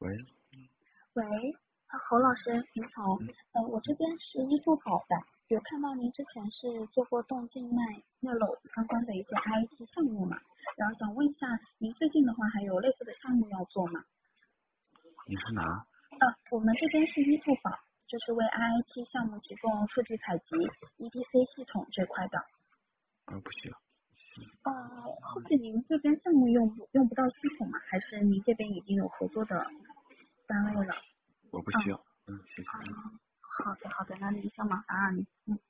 喂， 喂，侯老师您好，我这边是易付宝的，有看到您之前是做过动静脉瘘相关的一些 IIT 项目嘛，然后想问一下，您最近的话还有类似的项目要做吗？ 你是哪？ 我们这边是易付宝，就是为 IIT 项目提供数据采集、EDC 系统这块的。 不需要， 后续您这边项目用不到系统吗？还是您这边已经有合作的单位了？ 我不需要。谢谢。 好的，那您先忙啊，